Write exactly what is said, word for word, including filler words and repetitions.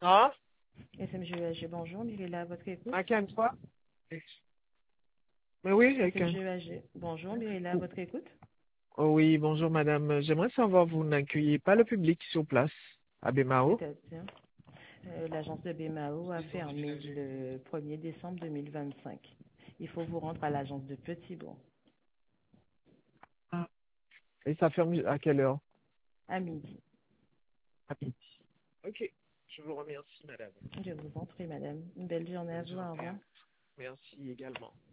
Ah, S M G E H G, bonjour, Mirella, à votre écoute. à quelle fois? Mais oui, quelqu'un. S M G E H G, bonjour, Mirella, à votre écoute. Oh oui, bonjour madame. J'aimerais savoir, vous n'accueillez pas le public sur place à Bemao? C'est-à-dire, euh, l'agence de B M A O a fermé le premier décembre deux mille vingt-cinq. Il faut vous rendre à l'agence de Petit-Bourg, Ah, et ça ferme à quelle heure? à midi. À midi. Ok, je vous remercie madame. Je vous en prie, madame. Une belle journée à Bonne vous, au journée. revoir. Merci également.